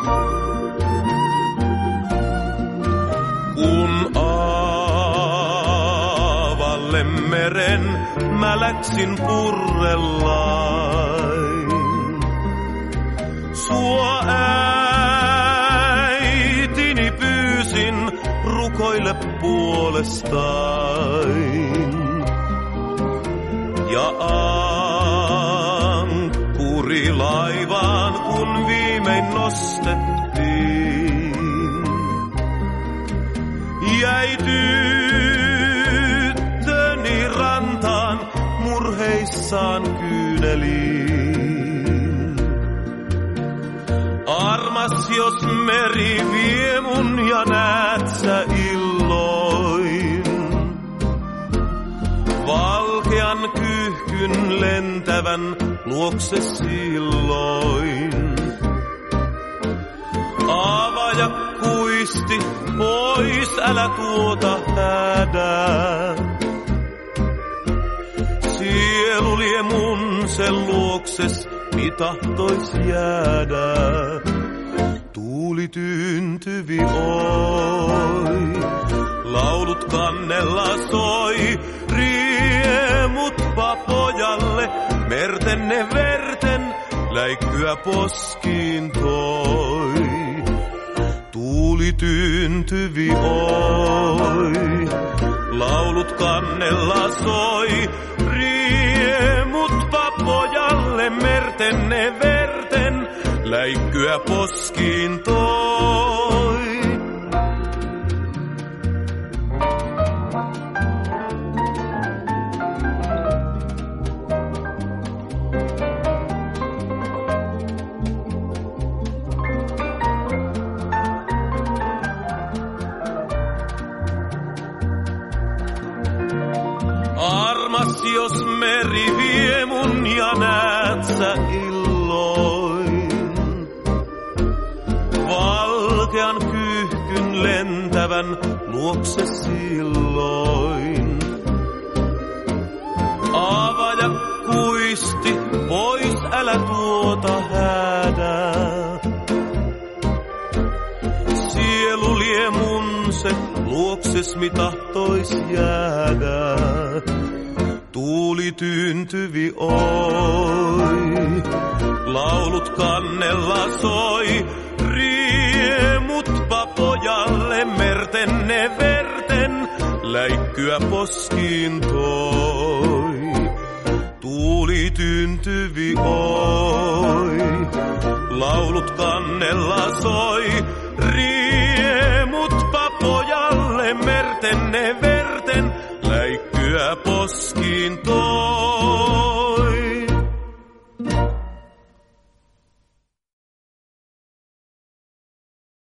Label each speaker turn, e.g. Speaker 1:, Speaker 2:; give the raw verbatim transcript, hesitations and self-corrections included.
Speaker 1: Kun aavalle meren mä läksin purrellain, sua äitini pyysin rukoile puolestain. Ja ankkuri laivaan kun viimein nostettiin, jäi tyttöni rantaan murheissaan kyyneliin. Armas jos meri vie mun ja näet sä illoin valkean kyyhkyn lentävän luokse silloin. Aavaja kuisti pois, älä tuota hädää. Sielu lie mun sen luokses, mi tahtois jäädä. Tuuli tyyntyvi oi, laulut kannella soi, riemutpa pojalle, merten ne verten läikkyä poskiin toi. Tuuli tyyntyvi oi, laulut kannella soi, riemutpa pojalle, merten ne verten läikkyä poskiin toi. Armas jos meri vie mun ja näet sä illoin valkean kyyhkyn lentävän luokse silloin. Aavaja kuisti pois, älä tuota hädää. Sielu lie mun se luokses, mi tahtois jäädä. Tuuli tyyntyvi oi, laulut kannella soi, riemutpa pojalle, merten ne verten läikkyä poskiin toi. Tuuli tyyntyvi oi, laulut kannella soi, riemutpa pojalle, merten ne verten läikkyä poskiin toi.